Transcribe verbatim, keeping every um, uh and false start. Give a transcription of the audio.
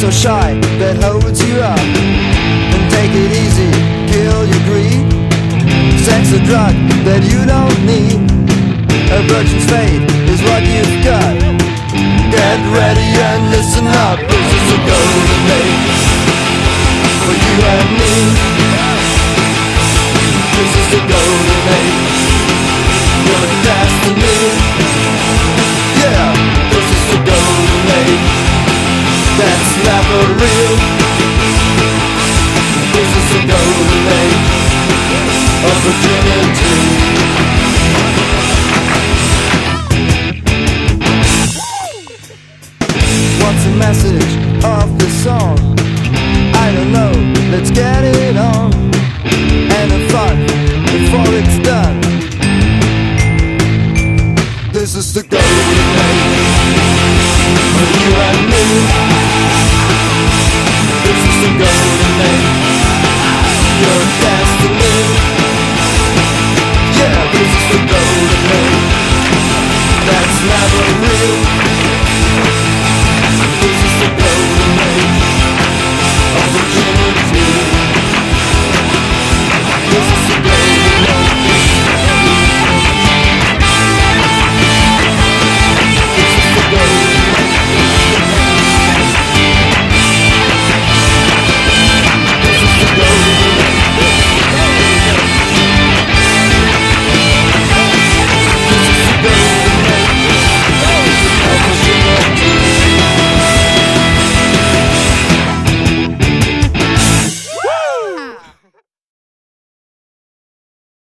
so shy that holds you up. And take it easy, kill your greed. Sex a drug that you don't need. A virgin's fate is what you've got. Get ready and listen up. This is a golden age for you and me. This is the golden age, your destiny. Yeah, this is the golden age that's never real. This is the golden age of virginity.